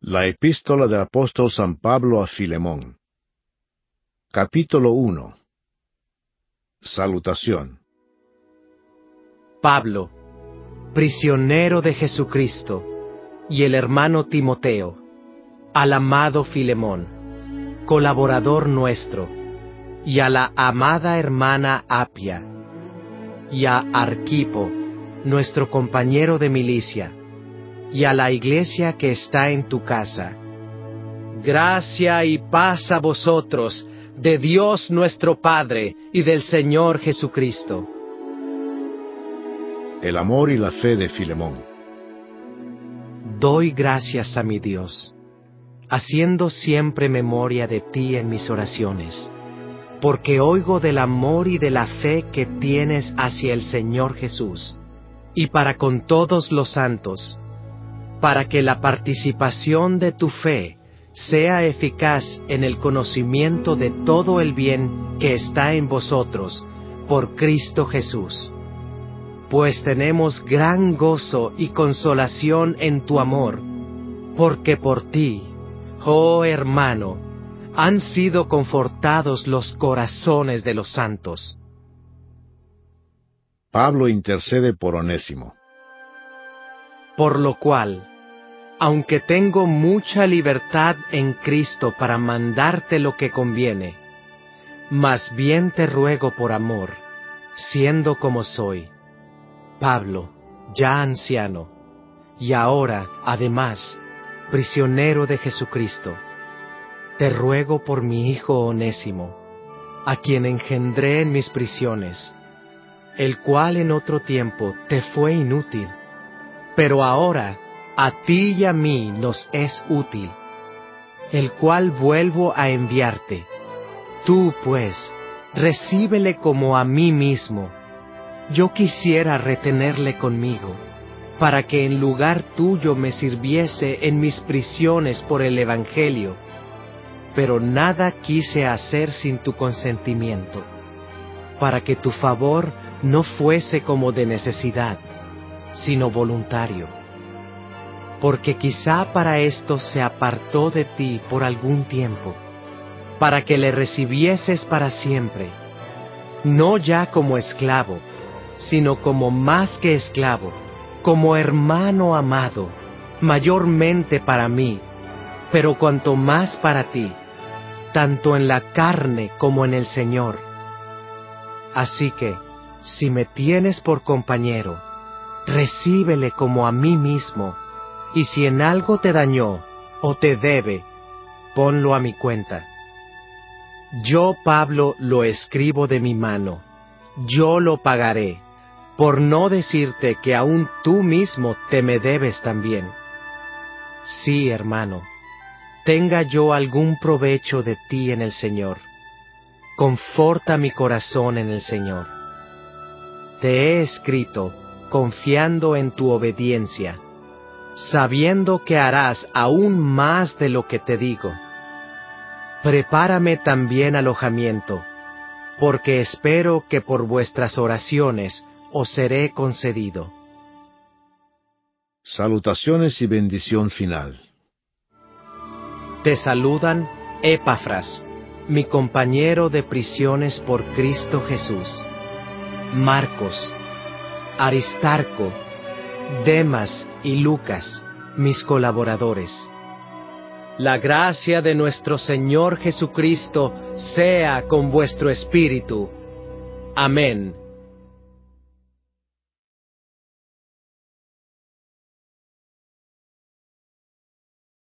La epístola del apóstol San Pablo a Filemón. Capítulo 1. Salutación. Pablo, prisionero de Jesucristo, y el hermano Timoteo, al amado Filemón, colaborador nuestro, y a la amada hermana Apia, y a Arquipo, nuestro compañero de milicia, y a la iglesia que está en tu casa. Gracia y paz a vosotros, de Dios nuestro Padre y del Señor Jesucristo. El amor y la fe de Filemón. Doy gracias a mi Dios, haciendo siempre memoria de ti en mis oraciones, porque oigo del amor y de la fe que tienes hacia el Señor Jesús, y para con todos los santos, para que la participación de tu fe sea eficaz en el conocimiento de todo el bien que está en vosotros, por Cristo Jesús. Pues tenemos gran gozo y consolación en tu amor, porque por ti, oh hermano, han sido confortados los corazones de los santos. Pablo intercede por Onésimo. Por lo cual, aunque tengo mucha libertad en Cristo para mandarte lo que conviene, más bien te ruego por amor, siendo como soy, Pablo, ya anciano, y ahora, además, prisionero de Jesucristo, te ruego por mi hijo Onésimo, a quien engendré en mis prisiones, el cual en otro tiempo te fue inútil, pero ahora a ti y a mí nos es útil, el cual vuelvo a enviarte. Tú, pues, recíbele como a mí mismo. Yo quisiera retenerle conmigo, para que en lugar tuyo me sirviese en mis prisiones por el Evangelio, pero nada quise hacer sin tu consentimiento, para que tu favor no fuese como de necesidad, sino voluntario. Porque quizá para esto se apartó de ti por algún tiempo, para que le recibieses para siempre, no ya como esclavo, sino como más que esclavo, como hermano amado, mayormente para mí, pero cuanto más para ti, tanto en la carne como en el Señor. Así que, si me tienes por compañero, recíbele como a mí mismo, y si en algo te dañó o te debe, ponlo a mi cuenta. Yo, Pablo, lo escribo de mi mano, yo lo pagaré, por no decirte que aún tú mismo te me debes también. Sí, hermano, tenga yo algún provecho de ti en el Señor. Conforta mi corazón en el Señor. Te he escrito, confiando en tu obediencia, sabiendo que harás aún más de lo que te digo. Prepárame también alojamiento, porque espero que por vuestras oraciones os seré concedido. Salutaciones y bendición final. Te saludan Epafras, mi compañero de prisiones por Cristo Jesús, Marcos, Aristarco, Demas y Lucas, mis colaboradores. La gracia de nuestro Señor Jesucristo sea con vuestro espíritu. Amén.